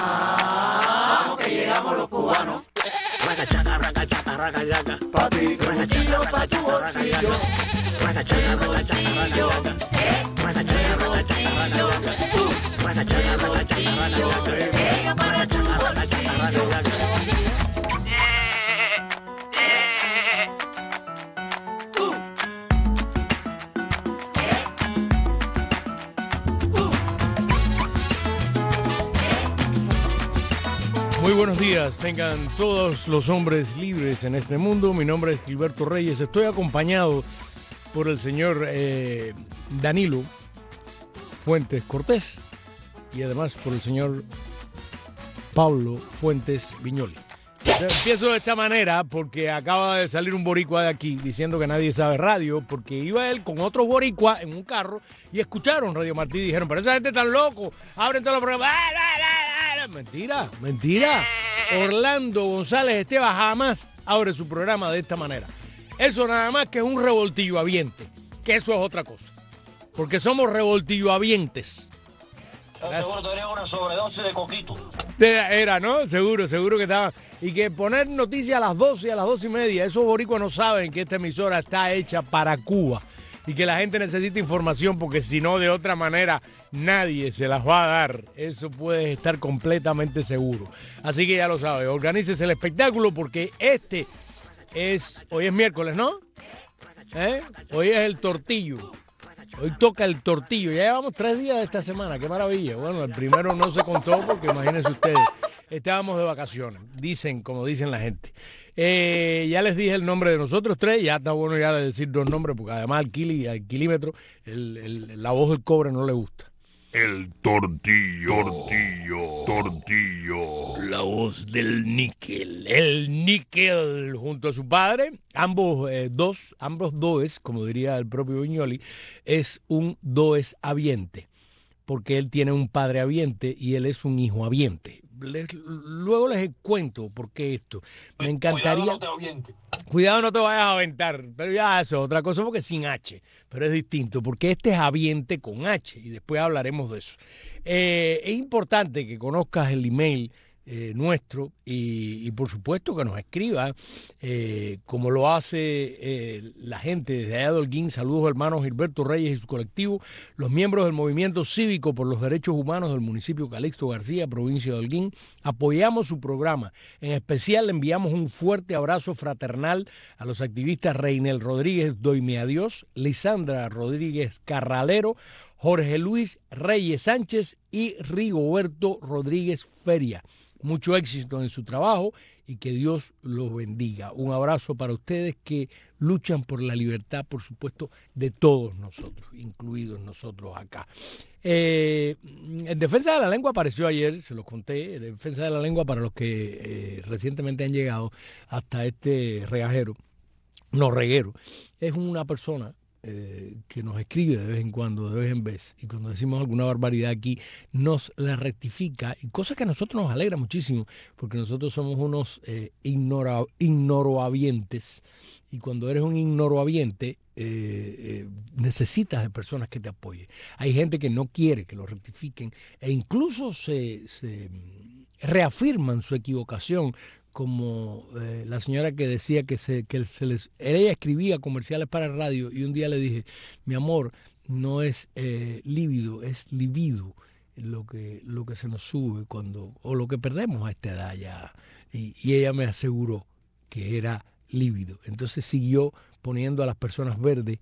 Vamos que llegamos los cubanos. Ragachaca, ragachaca, ragachaca. Pa' ti, bolsillo, pa' tu bolsillo. Ragachaca, ragachaca, ragachaca. Ragachaca, ragachaca, ragachaca. Ragachaca, ragachaca, ragachaca. Ragachaca, ragachaca, ragachaca. Muy buenos días, tengan todos los hombres libres en este mundo. Mi nombre es Gilberto Reyes, estoy acompañado por el señor Danilo Fuentes Cortés y además por el señor Pablo Fuentes Viñoli. Empiezo de esta manera porque acaba de salir un boricua de aquí diciendo que nadie sabe radio, porque iba él con otros boricuas en un carro y escucharon Radio Martí y dijeron, pero esa gente tan loco, abren todos los programas. Mentira, mentira. Orlando González Esteban jamás abre su programa de esta manera. Eso nada más que es un revoltillo habiente, que eso es otra cosa, porque somos revoltillo habientes. Seguro tenía una sobredosis de coquito. Era, ¿no? Seguro que estaba. Y que poner noticias a las 12 y a las 12:30, esos boricuas no saben que esta emisora está hecha para Cuba y que la gente necesita información porque si no, de otra manera, nadie se las va a dar. Eso puedes estar completamente seguro. Así que ya lo sabes, organícese el espectáculo porque hoy es miércoles, ¿no? Hoy es el tortillo. Hoy toca el tortillo. Ya llevamos 3 días de esta semana. ¡Qué maravilla! Bueno, el primero no se contó porque imagínense ustedes, estábamos de vacaciones. Como dicen la gente. Ya les dije el nombre de nosotros 3. Ya está bueno ya de decir 2 nombres porque además al kilímetro la voz del cobre no le gusta. El tortillo. La voz del níquel. El níquel junto a su padre. Ambos does, como diría el propio Viñoli, es un does habiente. Porque él tiene un padre habiente y él es un hijo habiente. Luego les cuento por qué esto. Me encantaría. Cuidado, no te avientes. Cuidado, no te vayas a aventar. Pero ya eso es otra cosa porque sin H. Pero es distinto porque este es habiente con H y después hablaremos de eso. Es importante que conozcas el email nuestro y por supuesto que nos escriba como lo hace la gente desde allá de Holguín. Saludos hermanos Gilberto Reyes y su colectivo, los miembros del movimiento cívico por los derechos humanos del municipio Calixto García, provincia de Holguín. Apoyamos su programa, en especial le enviamos un fuerte abrazo fraternal a los activistas Reinel Rodríguez Doime a Dios, Lisandra Rodríguez Carralero, Jorge Luis Reyes Sánchez y Rigoberto Rodríguez Feria. Mucho éxito en su trabajo y que Dios los bendiga. Un abrazo para ustedes que luchan por la libertad, por supuesto, de todos nosotros, incluidos nosotros acá. En Defensa de la Lengua apareció ayer, se los conté, en Defensa de la Lengua para los que recientemente han llegado hasta este reguero. Es una persona que nos escribe de vez en cuando, de vez en vez, y cuando decimos alguna barbaridad aquí, nos la rectifica, y cosa que a nosotros nos alegra muchísimo, porque nosotros somos unos ignorohabientes, y cuando eres un ignorohabiente, necesitas de personas que te apoyen. Hay gente que no quiere que lo rectifiquen, e incluso se reafirman su equivocación, como la señora que decía que ella escribía comerciales para el radio y un día le dije, mi amor, no es lívido, es libido lo que se nos sube o lo que perdemos a esta edad ya. Y ella me aseguró que era lívido. Entonces siguió poniendo a las personas verdes,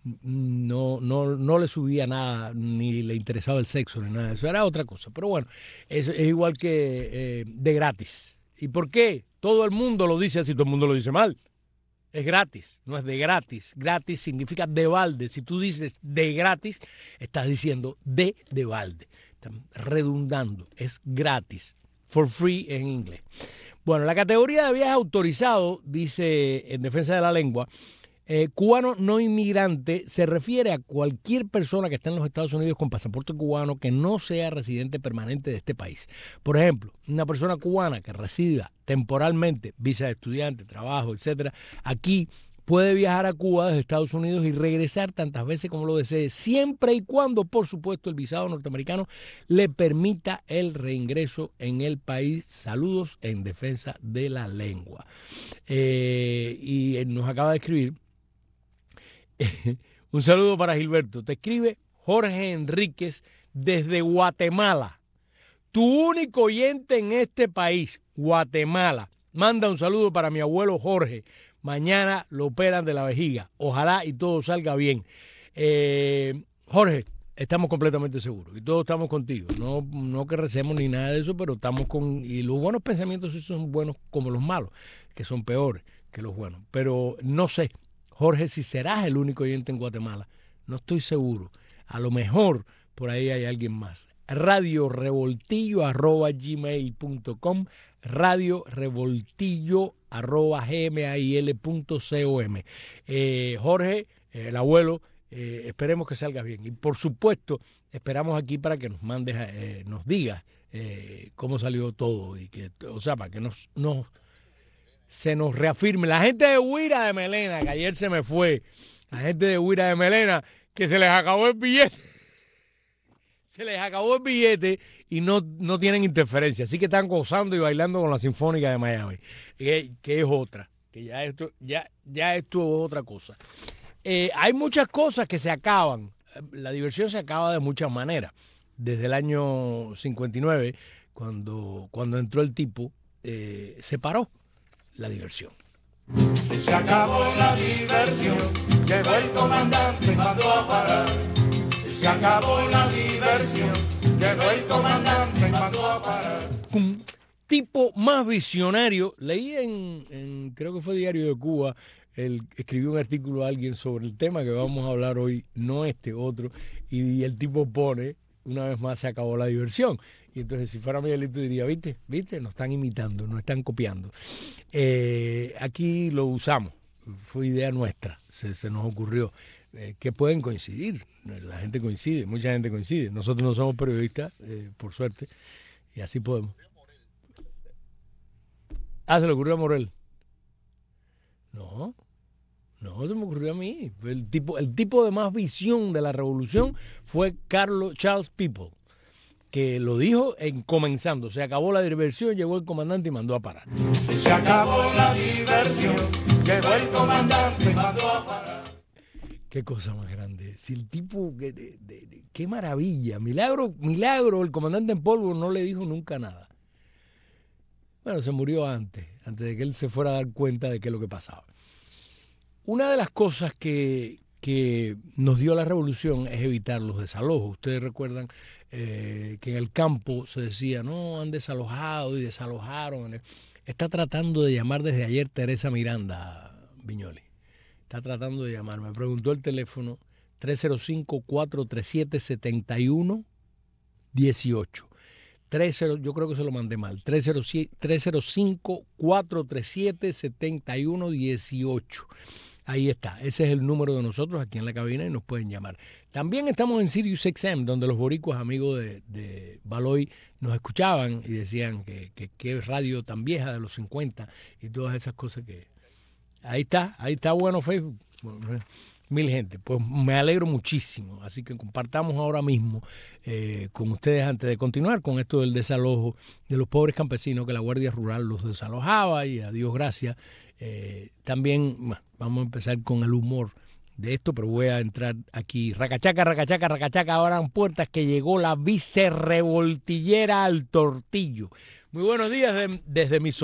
no le subía nada, ni le interesaba el sexo, ni nada de eso, era otra cosa. Pero bueno, es igual que de gratis. ¿Y por qué? Todo el mundo lo dice así, todo el mundo lo dice mal. Es gratis, no es de gratis. Gratis significa de balde. Si tú dices de gratis, estás diciendo de balde. Están redundando, es gratis. For free en inglés. Bueno, la categoría de viaje autorizado, dice en Defensa de la Lengua, cubano no inmigrante se refiere a cualquier persona que esté en los Estados Unidos con pasaporte cubano que no sea residente permanente de este país. Por ejemplo, una persona cubana que resida temporalmente, visa de estudiante, trabajo, etcétera, aquí puede viajar a Cuba desde Estados Unidos y regresar tantas veces como lo desee, siempre y cuando, por supuesto, el visado norteamericano le permita el reingreso en el país. Saludos en defensa de la lengua. Y nos acaba de escribir un saludo para Gilberto. Te escribe Jorge Enríquez desde Guatemala. Tu único oyente en este país, Guatemala. Manda un saludo para mi abuelo Jorge. Mañana lo operan de la vejiga. Ojalá y todo salga bien. Jorge, estamos completamente seguros y todos estamos contigo. No que recemos ni nada de eso, pero estamos con... Y los buenos pensamientos sí son buenos como los malos, que son peores que los buenos. Pero no sé, Jorge, si serás el único oyente en Guatemala. No estoy seguro. A lo mejor por ahí hay alguien más. radiorevoltillo@gmail.com, radiorevoltillo@gmail.com. Jorge, el abuelo, esperemos que salgas bien. Y por supuesto, esperamos aquí para que nos mandes, nos digas cómo salió todo y que, o sea, para que se nos reafirme. La gente de Huira de Melena, que ayer se me fue, la gente de Huira de Melena, que se les acabó el billete. Se les acabó el billete y no tienen interferencia. Así que están gozando y bailando con la Sinfónica de Miami, que es otra. Que ya esto es otra cosa. Hay muchas cosas que se acaban. La diversión se acaba de muchas maneras. Desde el año 59, cuando entró el tipo, se paró la diversión. Se acabó la diversión, llegó el comandante y mandó a parar. Se acabó la diversión, llegó el comandante y mandó a parar. Un tipo más visionario, leí en creo que fue Diario de Cuba, escribió un artículo a alguien sobre el tema que vamos a hablar hoy, no este, otro, y el tipo pone, una vez más se acabó la diversión. Y entonces si fuera Miguelito diría, ¿viste? Nos están imitando, nos están copiando. Aquí lo usamos, fue idea nuestra, se nos ocurrió. Que pueden coincidir, la gente coincide, mucha gente coincide. Nosotros no somos periodistas, por suerte, y así podemos. Se le ocurrió a Morel. No, se me ocurrió a mí. El tipo de más visión de la revolución fue Charles People, que lo dijo comenzando. Se acabó la diversión, llegó el comandante y mandó a parar. Se acabó la diversión, llegó el comandante y mandó a parar. Qué cosa más grande. Si el tipo, qué maravilla. Milagro, el comandante en polvo no le dijo nunca nada. Bueno, se murió antes de que él se fuera a dar cuenta de qué es lo que pasaba. Una de las cosas que nos dio la revolución es evitar los desalojos. Ustedes recuerdan que en el campo se decía, no, han desalojado y desalojaron. Está tratando de llamar desde ayer Teresa Miranda, Viñoli. Está tratando de llamar. Me preguntó el teléfono 305-437-7118. Yo creo que se lo mandé mal. 305-437-7118. Ahí está. Ese es el número de nosotros aquí en la cabina y nos pueden llamar. También estamos en Sirius XM, donde los boricuas amigos de Baloy nos escuchaban y decían que radio tan vieja de los 50 y todas esas cosas que... Ahí está bueno Facebook. Bueno, 1000 gente. Pues me alegro muchísimo. Así que compartamos ahora mismo con ustedes antes de continuar con esto del desalojo de los pobres campesinos que la Guardia Rural los desalojaba y a Dios gracias. También vamos a empezar con el humor de esto, pero voy a entrar aquí. Racachaca, abran puertas que llegó la vicerrevoltillera al Tortillo. Muy buenos días desde mi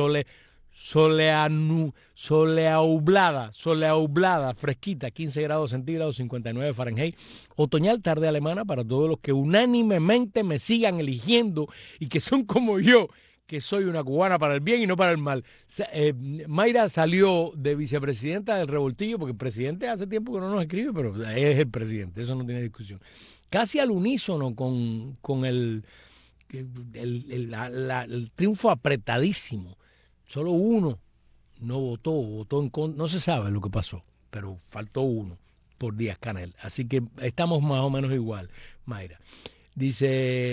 soleaublada, fresquita, 15 grados centígrados, 59 Fahrenheit, otoñal tarde alemana para todos los que unánimemente me sigan eligiendo y que son como yo, que soy una cubana para el bien y no para el mal. Mayra salió de vicepresidenta del Revoltillo, porque el presidente hace tiempo que no nos escribe, pero es el presidente, eso no tiene discusión. Casi al unísono con el triunfo apretadísimo. Solo uno no votó en contra, no se sabe lo que pasó, pero faltó uno por Díaz-Canel. Así que estamos más o menos igual, Mayra.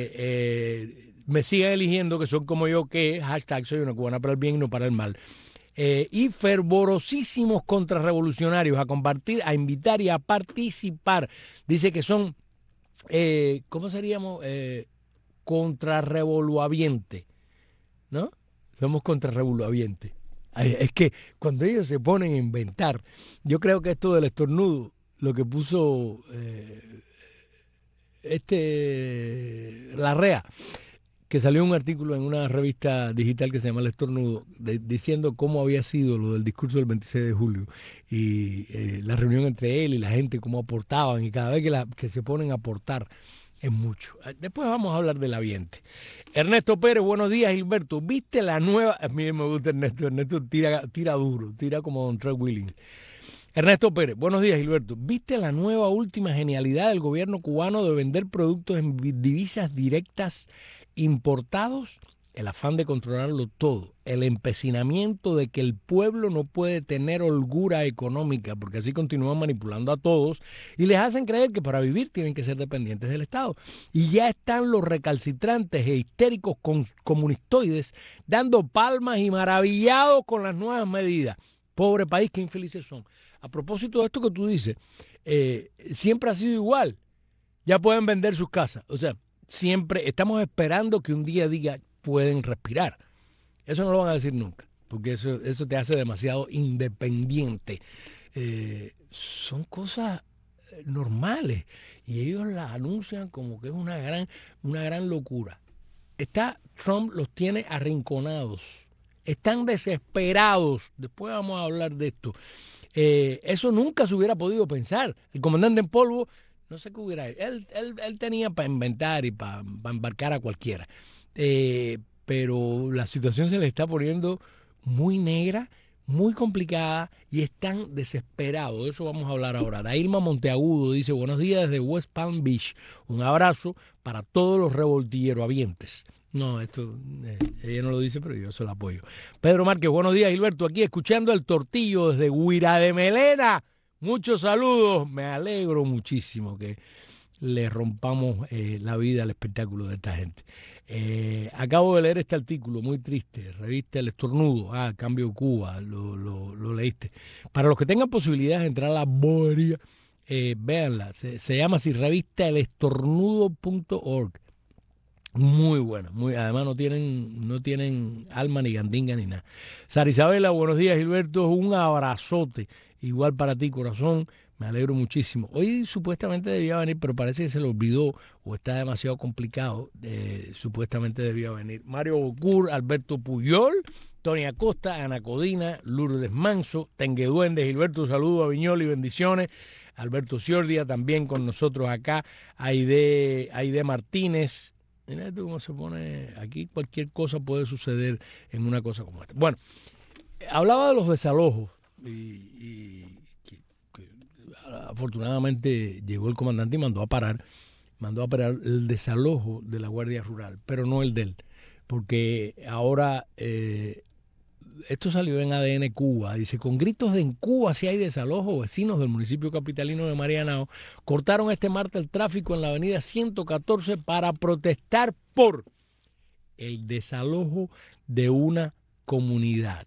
Dice, me siguen eligiendo que son como yo, que hashtag soy una cubana para el bien y no para el mal. y fervorosísimos contrarrevolucionarios a compartir, a invitar y a participar. Dice que son, ¿cómo seríamos? Contrarrevoluavientes, ¿no? Somos contrarrevoluavientes. Es que cuando ellos se ponen a inventar, yo creo que esto del estornudo, lo que puso Larrea, que salió un artículo en una revista digital que se llama El Estornudo, diciendo cómo había sido lo del discurso del 26 de julio y la reunión entre él y la gente, cómo aportaban, y cada vez que se ponen a aportar es mucho. Después vamos a hablar del ambiente. Ernesto Pérez, buenos días, Gilberto. ¿Viste la nueva? A mí me gusta Ernesto. Ernesto tira duro, tira como Don Trey Williams. Ernesto Pérez, buenos días, Gilberto. ¿Viste la nueva última genialidad del gobierno cubano de vender productos en divisas directas importados? El afán de controlarlo todo, el empecinamiento de que el pueblo no puede tener holgura económica, porque así continúan manipulando a todos y les hacen creer que para vivir tienen que ser dependientes del Estado. Y ya están los recalcitrantes e histéricos comunistoides dando palmas y maravillados con las nuevas medidas. Pobre país, qué infelices son. A propósito de esto que tú dices, siempre ha sido igual. Ya pueden vender sus casas. O sea, siempre estamos esperando que un día diga pueden respirar. Eso no lo van a decir nunca, porque eso te hace demasiado independiente. Son cosas normales y ellos las anuncian como que es una gran locura. Trump los tiene arrinconados. Están desesperados. Después vamos a hablar de esto. Eso nunca se hubiera podido pensar. El comandante en polvo, no sé qué hubiera hecho. Él tenía para inventar y para embarcar a cualquiera. Pero la situación se le está poniendo muy negra, muy complicada y están desesperados. De eso vamos a hablar ahora. Dailma Monteagudo dice, buenos días desde West Palm Beach. Un abrazo para todos los revoltillerohabientes. No, esto ella no lo dice, pero yo se lo apoyo. Pedro Márquez, buenos días, Gilberto. Aquí escuchando el Tortillo desde Guira de Melena. Muchos saludos. Me alegro muchísimo que le rompamos la vida al espectáculo de esta gente. Acabo de leer este artículo muy triste, revista El Estornudo, Cambio Cuba, lo leíste. Para los que tengan posibilidad de entrar a la bobería, véanla, se llama así, revista elestornudo.org. Muy buena, además no tienen alma ni gandinga ni nada. Sara Isabela, buenos días, Gilberto, un abrazote, igual para ti, corazón. Me alegro muchísimo. Hoy supuestamente debía venir, pero parece que se le olvidó o está demasiado complicado. Supuestamente debía venir Mario Bocur, Alberto Puyol, Tony Acosta, Ana Codina, Lourdes Manso, Tengueduende, Gilberto, saludo a Viñol y bendiciones. Alberto Ciordia también con nosotros acá. Aide Martínez. Mira esto cómo se pone. Aquí cualquier cosa puede suceder en una cosa como esta. Bueno, hablaba de los desalojos y afortunadamente llegó el comandante y mandó a parar el desalojo de la Guardia Rural, pero no el de él, porque ahora esto salió en ADN Cuba, dice, con gritos de en Cuba si hay desalojo, vecinos del municipio capitalino de Marianao cortaron este martes el tráfico en la avenida 114 para protestar por el desalojo de una comunidad.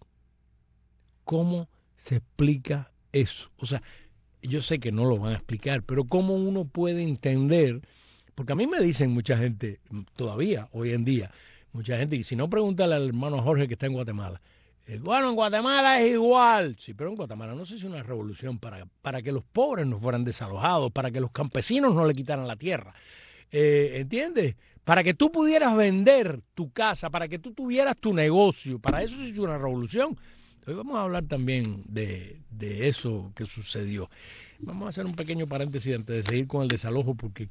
¿Cómo se explica eso? O sea, yo sé que no lo van a explicar, pero ¿cómo uno puede entender? Porque a mí me dicen mucha gente, todavía, hoy en día, mucha gente, y si no, pregúntale al hermano Jorge que está en Guatemala. Bueno, en Guatemala es igual. Sí, pero en Guatemala no se hizo una revolución para que los pobres no fueran desalojados, para que los campesinos no le quitaran la tierra. ¿Entiendes? Para que tú pudieras vender tu casa, para que tú tuvieras tu negocio. Para eso se hizo una revolución. Hoy vamos a hablar también de eso que sucedió. Vamos a hacer un pequeño paréntesis antes de seguir con el desalojo porque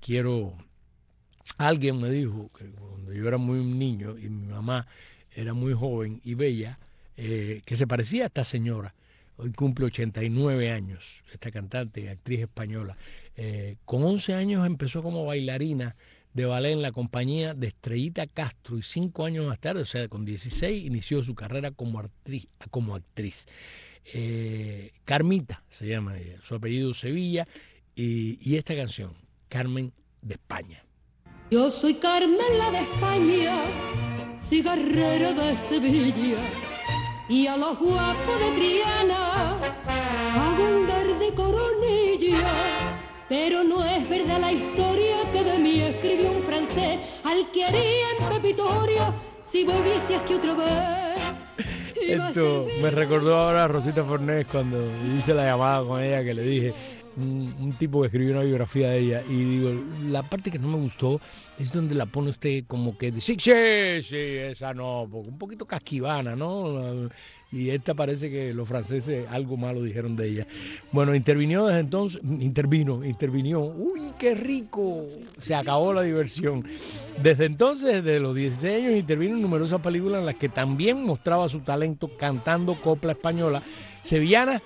alguien me dijo que cuando yo era muy niño y mi mamá era muy joven y bella, que se parecía a esta señora. Hoy cumple 89 años, esta cantante y actriz española. Con 11 años empezó como bailarina de ballet en la compañía de Estrellita Castro y 5 años más tarde, o sea, con 16, inició su carrera como actriz. Carmita se llama ella, su apellido Sevilla, y esta canción, Carmen de España. Yo soy Carmen la de España, cigarrera de Sevilla, y a los guapos de Triana hago andar de coronilla. Pero no es verdad la historia que de mí escribió un francés al que haría en Pepitoria si volviese aquí otra vez. Esto me recordó ahora a Rosita Fornés cuando hice la llamada con ella, que le dije, un tipo que escribió una biografía de ella, y digo, la parte que no me gustó es donde la pone usted como que dice, sí, esa no, porque un poquito casquivana, ¿no? Y esta parece que los franceses algo malo dijeron de ella. Bueno, intervino desde entonces, intervino, uy, qué rico, se acabó la diversión. Desde entonces, desde los 16 años, intervino en numerosas películas en las que también mostraba su talento cantando copla española, sevillana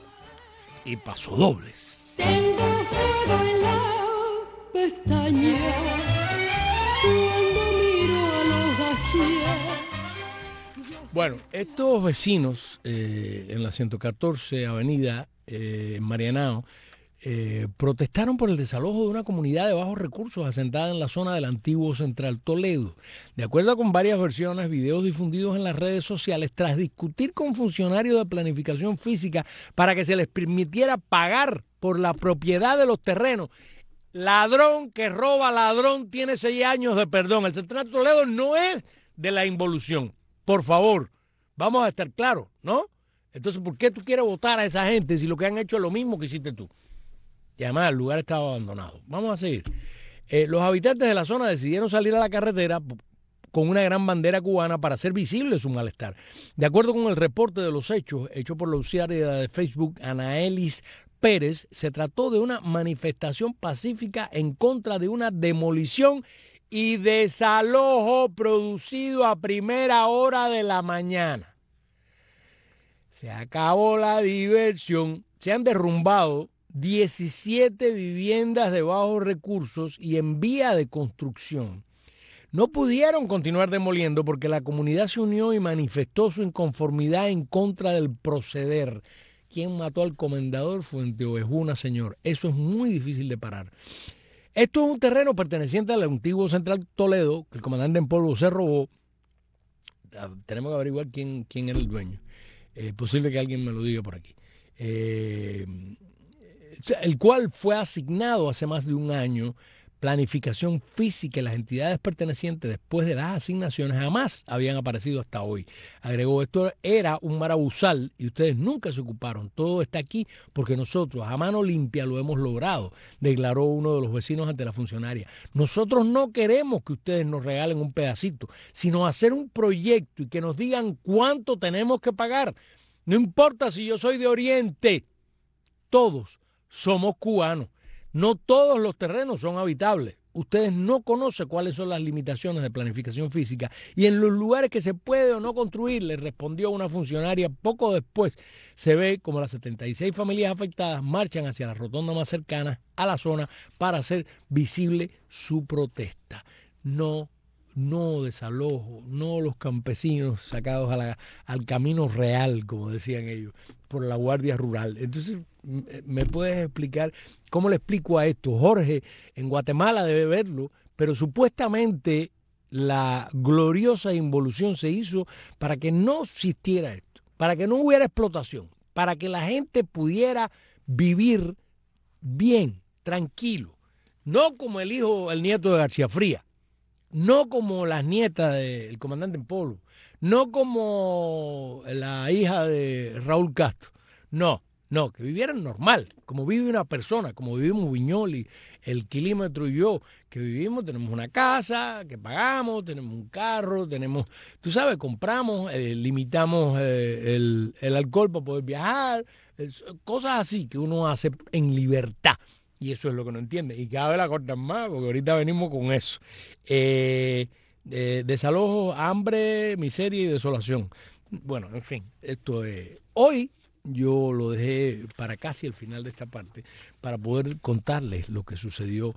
y pasodobles. Tengo fuego en la pestaña cuando miro a los gachíes. Bueno, estos vecinos en la 114 Avenida en Marianao protestaron por el desalojo de una comunidad de bajos recursos asentada en la zona del antiguo Central Toledo. De acuerdo con varias versiones, videos difundidos en las redes sociales, tras discutir con funcionarios de planificación física para que se les permitiera pagar por la propiedad de los terrenos. Ladrón que roba ladrón tiene 6 años de perdón. El Central Toledo no es de la involución. Por favor, vamos a estar claros, ¿no? Entonces, ¿por qué tú quieres votar a esa gente si lo que han hecho es lo mismo que hiciste tú? Y además el lugar estaba abandonado. Vamos a seguir. Los habitantes de la zona decidieron salir a la carretera con una gran bandera cubana para hacer visible su malestar. De acuerdo con el reporte de los hechos, hecho por la usuaria de Facebook Anaelis Pérez, se trató de una manifestación pacífica en contra de una demolición y desalojo producido a primera hora de la mañana. Se acabó la diversión. Se han derrumbado 17 viviendas de bajos recursos y en vía de construcción. No pudieron continuar demoliendo porque la comunidad se unió y manifestó su inconformidad en contra del proceder. ¿Quién mató al comendador Fuenteovejuna, señor? Eso es muy difícil de parar. Esto es un terreno perteneciente al antiguo Central Toledo, que el comandante en polvo se robó. Tenemos que averiguar quién era el dueño. Posible que alguien me lo diga por aquí. El cual fue asignado hace más de un año. Planificación física y las entidades pertenecientes después de las asignaciones jamás habían aparecido hasta hoy. Agregó, esto era un marabuzal y ustedes nunca se ocuparon. Todo está aquí porque nosotros a mano limpia lo hemos logrado, declaró uno de los vecinos ante la funcionaria. Nosotros no queremos que ustedes nos regalen un pedacito, sino hacer un proyecto y que nos digan cuánto tenemos que pagar. No importa si yo soy de Oriente, todos somos cubanos. No todos los terrenos son habitables. Ustedes no conocen cuáles son las limitaciones de planificación física y en los lugares que se puede o no construir, le respondió una funcionaria. Poco después se ve como las 76 familias afectadas marchan hacia la rotonda más cercana a la zona para hacer visible su protesta. No desalojo, no los campesinos sacados al camino real, como decían ellos, por la Guardia Rural. Entonces, ¿me puedes explicar cómo le explico a esto? Jorge, en Guatemala debe verlo, pero supuestamente la gloriosa involución se hizo para que no existiera esto, para que no hubiera explotación, para que la gente pudiera vivir bien, tranquilo, no como el nieto de García Fría, no como las nietas del comandante en polvo, no como la hija de Raúl Castro, no, que vivieran normal, como vive una persona, como vivimos Viñoli, el Kilímetro y yo, que vivimos, tenemos una casa, que pagamos, tenemos un carro, tenemos, tú sabes, compramos, limitamos el alcohol para poder viajar, cosas así que uno hace en libertad. Y eso es lo que no entiende. Y cada vez la cortan más, porque ahorita venimos con eso. Desalojo, hambre, miseria y desolación. Bueno, en fin, esto es... Hoy yo lo dejé para casi el final de esta parte, para poder contarles lo que sucedió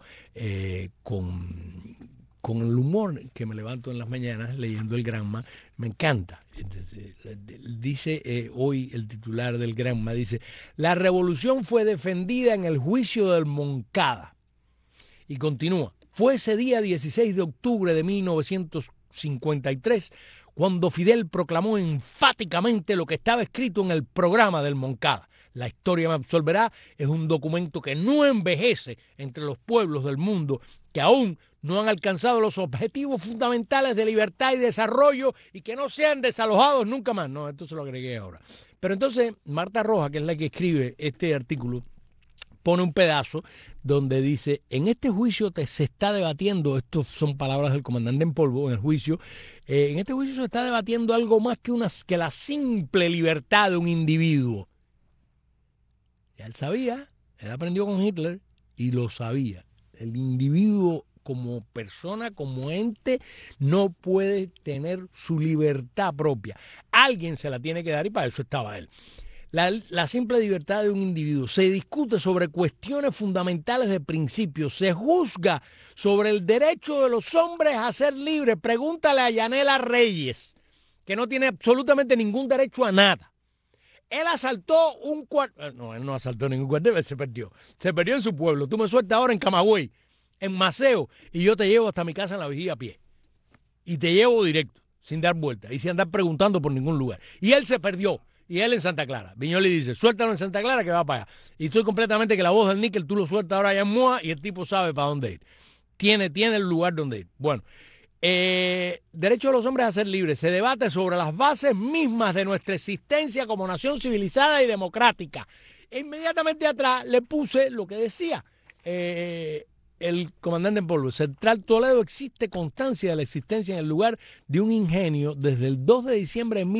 con el humor que me levanto en las mañanas leyendo el Granma. Me encanta. Entonces, dice hoy el titular del Granma, dice, la revolución fue defendida en el juicio del Moncada. Y continúa, fue ese día 16 de octubre de 1900 1953, cuando Fidel proclamó enfáticamente lo que estaba escrito en el programa del Moncada. La historia me absolverá es un documento que no envejece entre los pueblos del mundo que aún no han alcanzado los objetivos fundamentales de libertad y desarrollo y que no sean desalojados nunca más. No, esto se lo agregué ahora. Pero entonces Marta Rojas, que es la que escribe este artículo, pone un pedazo donde dice, en este juicio se está debatiendo, estos son palabras del comandante en polvo en el juicio, en este juicio se está debatiendo algo más que la simple libertad de un individuo. Ya él sabía, él aprendió con Hitler y lo sabía. El individuo como persona, como ente, no puede tener su libertad propia. Alguien se la tiene que dar y para eso estaba él. La simple libertad de un individuo. Se discute sobre cuestiones fundamentales de principios. Se juzga sobre el derecho de los hombres a ser libres. Pregúntale a Yanela Reyes, que no tiene absolutamente ningún derecho a nada. Él asaltó un cuartel. No, él no asaltó ningún cuartel, él se perdió. Se perdió en su pueblo. Tú me sueltas ahora en Camagüey, en Maceo, y yo te llevo hasta mi casa en La Vigía a pie. Y te llevo directo, sin dar vueltas y sin andar preguntando por ningún lugar. Y él se perdió. Y él en Santa Clara. Viñoli dice, suéltalo en Santa Clara que va para allá. Y estoy completamente que la voz del níquel tú lo sueltas ahora allá en Moa y el tipo sabe para dónde ir. Tiene el lugar donde ir. Bueno, derecho de los hombres a ser libres. Se debate sobre las bases mismas de nuestra existencia como nación civilizada y democrática. E inmediatamente atrás le puse lo que decía el comandante en polvo. Central Toledo existe constancia de la existencia en el lugar de un ingenio desde el 2 de diciembre de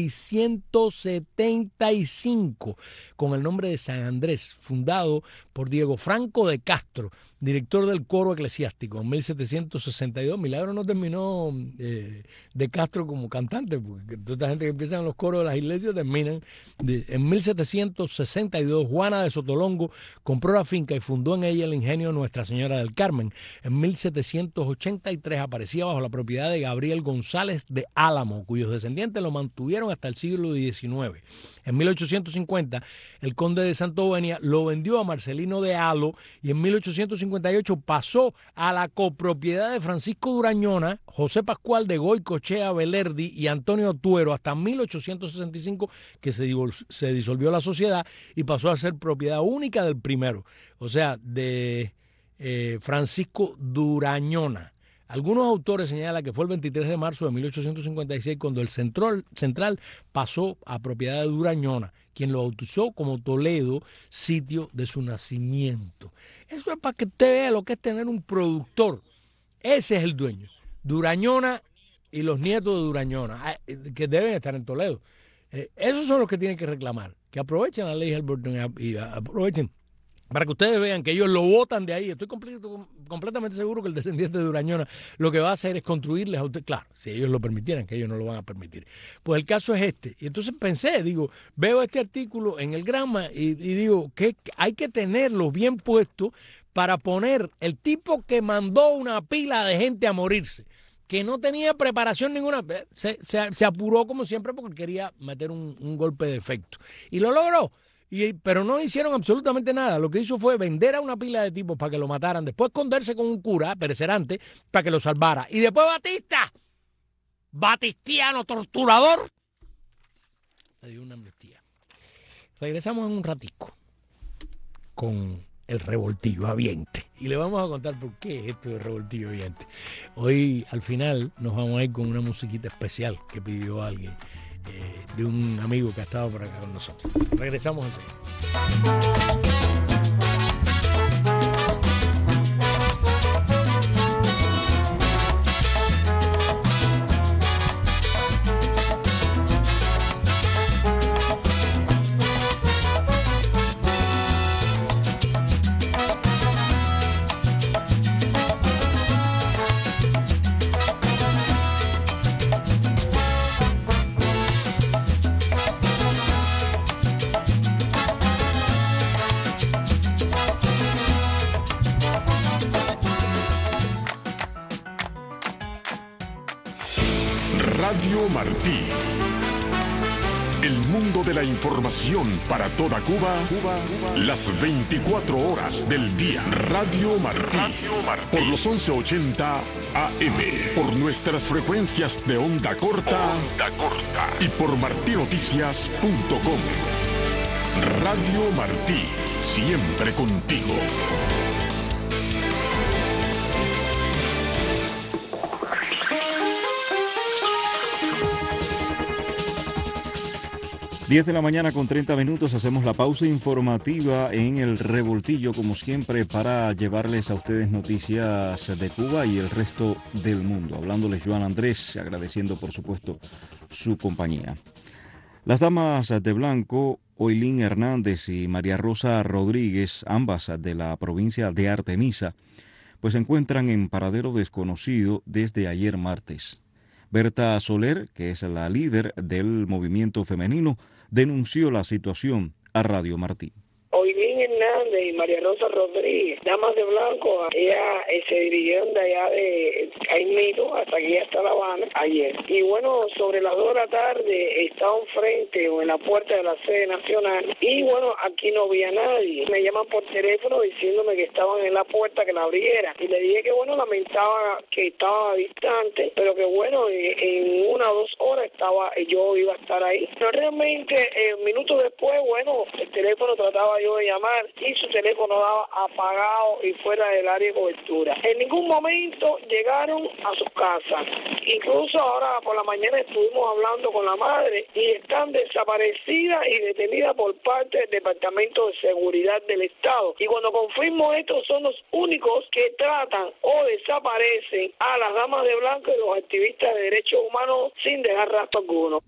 1675 con el nombre de San Andrés, fundado por Diego Franco de Castro, director del coro eclesiástico en 1762. Milagro no terminó de Castro como cantante, porque toda esta gente que empieza en los coros de las iglesias terminan. En 1762, Juana de Sotolongo compró la finca y fundó en ella el ingenio Nuestra Señora del Carmen. En 1783 aparecía bajo la propiedad de Gabriel González de Álamo, cuyos descendientes lo mantuvieron hasta el siglo XIX. En 1850, el conde de Santovenia lo vendió a Marcelino de Halo y en 1858 pasó a la copropiedad de Francisco Durañona, José Pascual de Goycochea Velerdi y Antonio Tuero hasta 1865, que se disolvió la sociedad y pasó a ser propiedad única del primero, o sea, de Francisco Durañona. Algunos autores señalan que fue el 23 de marzo de 1856 cuando el central pasó a propiedad de Durañona, quien lo bautizó como Toledo, sitio de su nacimiento. Eso es para que usted vea lo que es tener un productor. Ese es el dueño. Durañona y los nietos de Durañona, que deben estar en Toledo. Esos son los que tienen que reclamar. Que aprovechen la ley Helberton y aprovechen para que ustedes vean que ellos lo botan de ahí. Estoy completamente seguro que el descendiente de Durañona lo que va a hacer es construirles a ustedes. Claro, si ellos lo permitieran, que ellos no lo van a permitir. Pues el caso es este. Y entonces pensé, veo este artículo en el Granma y digo que hay que tenerlo bien puesto para poner el tipo que mandó una pila de gente a morirse, que no tenía preparación ninguna, se apuró como siempre porque quería meter un golpe de efecto. Y lo logró. Pero no hicieron absolutamente nada. Lo que hizo fue vender a una pila de tipos para que lo mataran, después esconderse con un cura perecerante para que lo salvara. Y después Batistiano, torturador, le dio una amnistía. Regresamos en un ratico con el revoltillo aviente. Y le vamos a contar por qué es esto del revoltillo aviente. Hoy, al final, nos vamos a ir con una musiquita especial que pidió alguien. De un amigo que ha estado por acá con nosotros. Regresamos enseguida. Radio Martí. El mundo de la información para toda Cuba, las 24 horas del día. Radio Martí. Por los 1180 AM. Por nuestras frecuencias de onda corta. Y por martinoticias.com. Radio Martí. Siempre contigo. Diez de la mañana con 30 minutos, hacemos la pausa informativa en el revoltillo, como siempre, para llevarles a ustedes noticias de Cuba y el resto del mundo. Hablándoles Joan Andrés, agradeciendo por supuesto su compañía. Las damas de blanco, Oilín Hernández y María Rosa Rodríguez, ambas de la provincia de Artemisa, pues se encuentran en paradero desconocido desde ayer martes. Berta Soler, que es la líder del movimiento femenino, denunció la situación a Radio Martí. Oilín Hernández y María Rosa Rodríguez, damas de blanco, ellas se dirigieron de allá de Caimito hasta aquí, hasta La Habana, ayer. Y bueno, sobre las 2 de la tarde estaban frente o en la puerta de la sede nacional y bueno, aquí no había nadie. Me llaman por teléfono diciéndome que estaban en la puerta, que la abriera. Y le dije que bueno, lamentaba que estaba distante, pero que bueno, en 1 o 2 horas yo iba a estar ahí. Pero realmente, minutos después, bueno, el teléfono trataba yo de llamar y su teléfono daba apagado y fuera del área de cobertura. En ningún momento llegaron a sus casas. Incluso ahora por la mañana estuvimos hablando con la madre y están desaparecidas y detenidas por parte del Departamento de Seguridad del Estado. Y cuando confirmo esto, son los únicos que tratan o desaparecen a las damas de blanco y los activistas de derechos humanos sin dejar rastro alguno.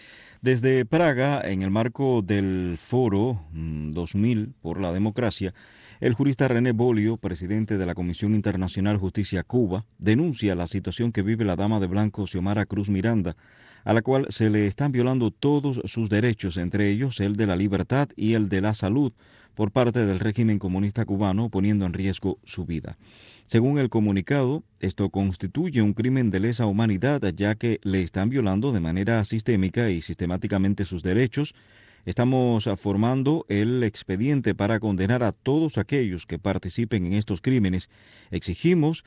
Desde Praga, en el marco del Foro 2000 por la Democracia, el jurista René Bolio, presidente de la Comisión Internacional Justicia Cuba, denuncia la situación que vive la dama de blanco Xiomara Cruz Miranda, a la cual se le están violando todos sus derechos, entre ellos el de la libertad y el de la salud, por parte del régimen comunista cubano, poniendo en riesgo su vida. Según el comunicado, esto constituye un crimen de lesa humanidad, ya que le están violando de manera sistémica y sistemáticamente sus derechos. Estamos formando el expediente para condenar a todos aquellos que participen en estos crímenes. Exigimos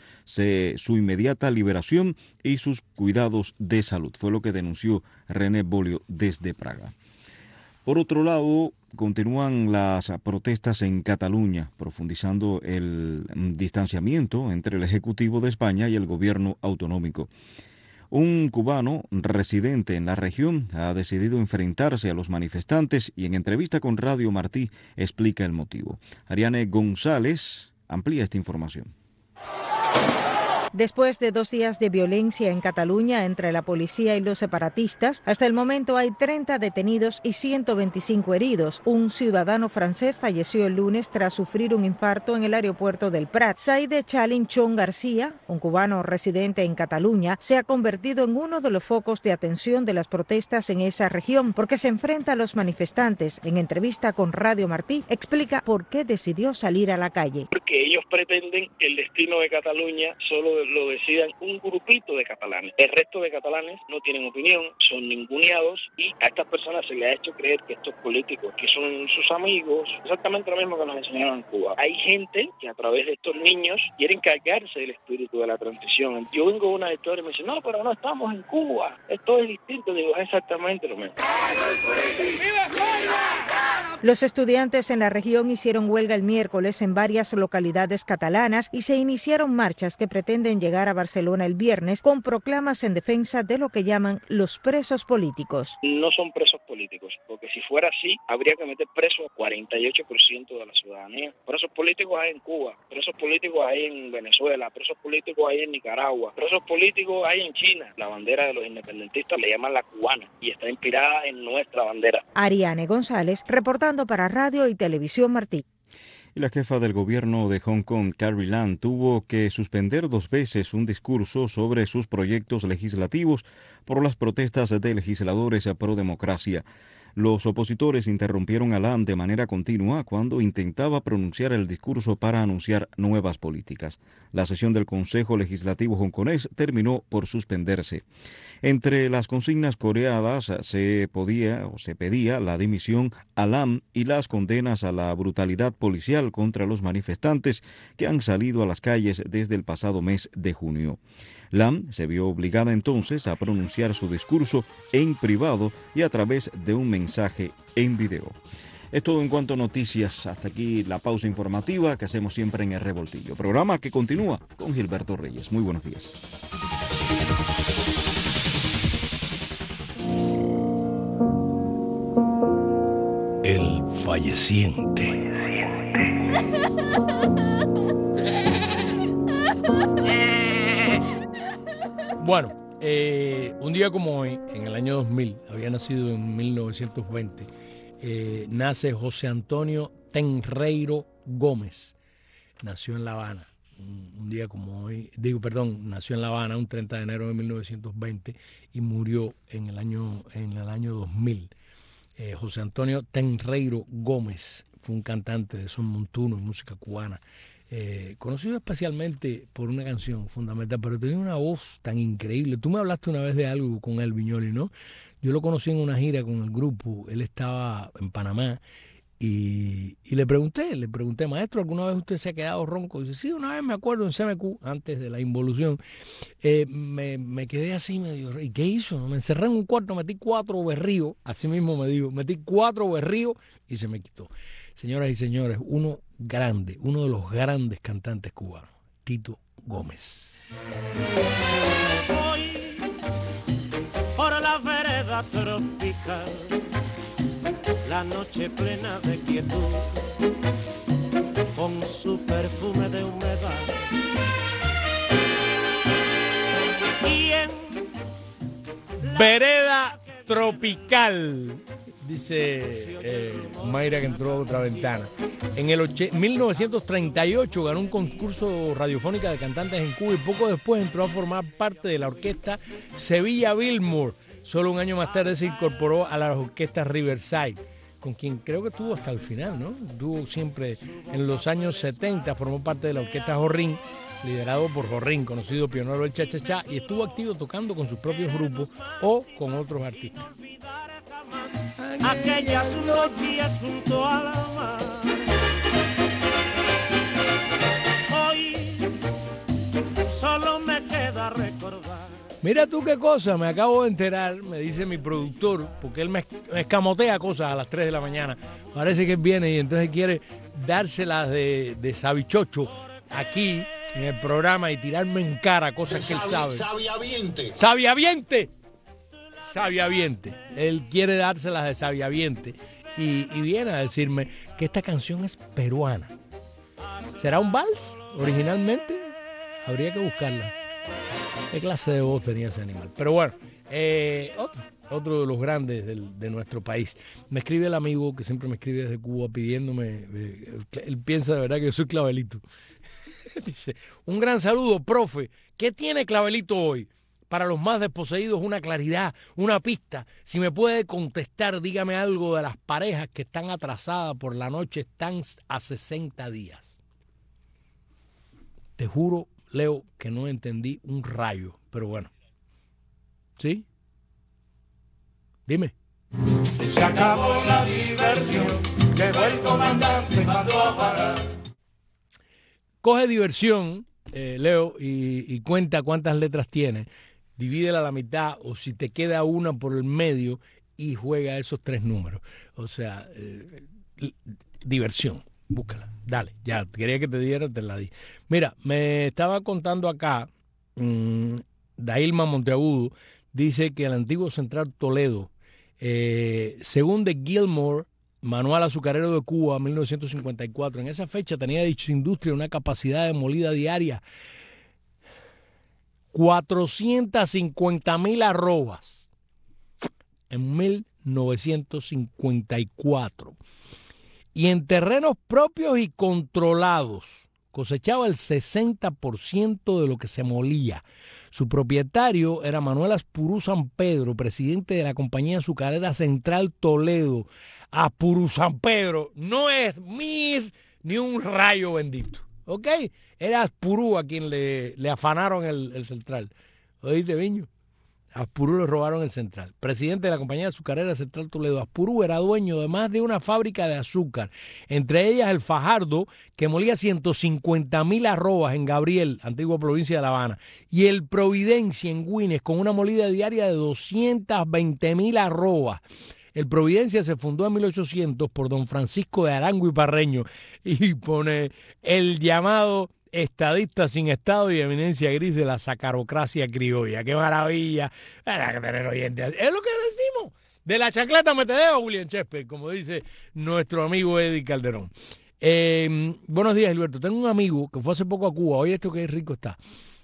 su inmediata liberación y sus cuidados de salud. Fue lo que denunció René Bolio desde Praga. Por otro lado, continúan las protestas en Cataluña, profundizando el distanciamiento entre el Ejecutivo de España y el gobierno autonómico. Un cubano residente en la región ha decidido enfrentarse a los manifestantes y en entrevista con Radio Martí explica el motivo. Ariane González amplía esta información. Después de 2 días de violencia en Cataluña entre la policía y los separatistas, hasta el momento hay 30 detenidos y 125 heridos. Un ciudadano francés falleció el lunes tras sufrir un infarto en el aeropuerto del Prat. Saide Chalinchón García, un cubano residente en Cataluña, se ha convertido en uno de los focos de atención de las protestas en esa región porque se enfrenta a los manifestantes. En entrevista con Radio Martí, explica por qué decidió salir a la calle. Porque ellos pretenden que el destino de Cataluña solo lo decidan un grupito de catalanes. El resto de catalanes no tienen opinión, son ninguneados y a estas personas se les ha hecho creer que estos políticos, que son sus amigos, exactamente lo mismo que nos enseñaron en Cuba. Hay gente que a través de estos niños quieren cargarse del espíritu de la transición. Yo vengo de una historia y me dicen, no, pero no estamos en Cuba, esto es distinto. Digo, es exactamente lo mismo. Los estudiantes en la región hicieron huelga el miércoles en varias localidades catalanas y se iniciaron marchas que pretenden llegar a Barcelona el viernes con proclamas en defensa de lo que llaman los presos políticos. No son presos políticos, porque si fuera así, habría que meter preso a 48% de la ciudadanía. Presos políticos hay en Cuba, presos políticos hay en Venezuela, presos políticos hay en Nicaragua, presos políticos hay en China. La bandera de los independentistas le llaman la cubana y está inspirada en nuestra bandera. Ariane González, reportando para Radio y Televisión Martí. Y la jefa del gobierno de Hong Kong, Carrie Lam, tuvo que suspender 2 veces un discurso sobre sus proyectos legislativos por las protestas de legisladores pro democracia. Los opositores interrumpieron a Lam de manera continua cuando intentaba pronunciar el discurso para anunciar nuevas políticas. La sesión del Consejo Legislativo hongkonés terminó por suspenderse. Entre las consignas coreadas se pedía la dimisión a Lam y las condenas a la brutalidad policial contra los manifestantes que han salido a las calles desde el pasado mes de junio. Lam se vio obligada entonces a pronunciar su discurso en privado y a través de un mensaje en video. Es todo en cuanto a noticias. Hasta aquí la pausa informativa que hacemos siempre en El Revoltillo. Programa que continúa con Gilberto Reyes. Muy buenos días. El falleciente. Bueno, un día como hoy, en el año 2000, había nacido en 1920, nace José Antonio Tenreiro Gómez. Nació en La Habana, un día como hoy, nació en La Habana un 30 de enero de 1920 y murió en el año 2000. José Antonio Tenreiro Gómez fue un cantante de son montuno y música cubana. Conocido especialmente por una canción fundamental, pero tenía una voz tan increíble. Tú me hablaste una vez de algo con El Viñoli, ¿no? Yo lo conocí en una gira con el grupo, él estaba en Panamá y le pregunté, maestro, ¿alguna vez usted se ha quedado ronco? Dice, sí, una vez me acuerdo en CMQ, antes de la involución, me quedé así medio, ¿y qué hizo? Me encerré en un cuarto, metí 4 berríos, así mismo me dijo, metí 4 berríos y se me quitó. Señoras y señores, uno de los grandes cantantes cubanos, Tito Gómez. Hoy, por la vereda tropical, la noche plena de quietud, con su perfume de humedad. Y en Vereda tropical, dice Mayra, que entró a otra ventana. En el 1938 ganó un concurso radiofónico de cantantes en Cuba y poco después entró a formar parte de la orquesta Sevilla Billmore. Solo un año más tarde se incorporó a la orquesta Riverside, con quien creo que estuvo hasta el final, ¿no? Estuvo siempre en los años 70, formó parte de la orquesta Jorrín, liderado por Jorrín, conocido pionero del cha-cha-cha, y estuvo activo tocando con sus propios grupos o con otros artistas. Aquellas noches junto a la mar. Hoy solo me queda recordar. Mira tú qué cosa, me acabo de enterar, me dice mi productor, porque él me escamotea cosas a las 3 de la mañana. Parece que él viene y entonces quiere dárselas de sabichocho aquí en el programa y tirarme en cara cosas que él sabe. Sabiaviente. ¡Sabiaviente! Sabiaviente. Él quiere dárselas de sabiaviente y viene a decirme que esta canción es peruana. ¿Será un vals originalmente? Habría que buscarla. ¿Qué clase de voz tenía ese animal? Pero bueno, otro de los grandes de nuestro país. Me escribe el amigo que siempre me escribe desde Cuba pidiéndome, él piensa de verdad que yo soy Clavelito. Dice, un gran saludo, profe. ¿Qué tiene Clavelito hoy? Para los más desposeídos, una claridad, una pista. Si me puede contestar, dígame algo de las parejas que están atrasadas por la noche, están a 60 días. Te juro, Leo, que no entendí un rayo, pero bueno. ¿Sí? Dime. Se acabó la diversión, llegó el comandante y mandó a parar. Coge diversión, Leo, y cuenta cuántas letras tiene. Divídela a la mitad o si te queda una por el medio y juega esos 3 números. O sea, diversión. Búscala, dale, ya, quería que te diera, te la di. Mira, me estaba contando acá, Dailma Monteagudo, dice que el antiguo Central Toledo, según de Gilmore, Manual Azucarero de Cuba, 1954, en esa fecha tenía dicha industria una capacidad de molida diaria 450,000 arrobas en 1954. Y en terrenos propios y controlados, cosechaba el 60% de lo que se molía. Su propietario era Manuel Aspurú San Pedro, presidente de la compañía azucarera Central Toledo. Aspurú San Pedro no es Mir ni un rayo bendito, ¿ok? Era Aspurú a quien le afanaron el central. ¿Oíste, Viño? A Aspurú le robaron el central. Presidente de la compañía azucarera Central Toledo. Aspurú era dueño de más de una fábrica de azúcar, entre ellas el Fajardo, que molía 150.000 arrobas en Gabriel, antigua provincia de La Habana, y el Providencia en Güines, con una molida diaria de 220.000 arrobas. El Providencia se fundó en 1800 por don Francisco de Arango y Parreño, y pone el llamado estadista sin estado y eminencia gris de la sacarocracia criolla. ¡Qué maravilla! Para que tener oyentes. Es lo que decimos. De la chancleta me te dejo, William Shakespeare, como dice nuestro amigo Eddie Calderón. Buenos días, Gilberto. Tengo un amigo que fue hace poco a Cuba. Oye, esto que rico está.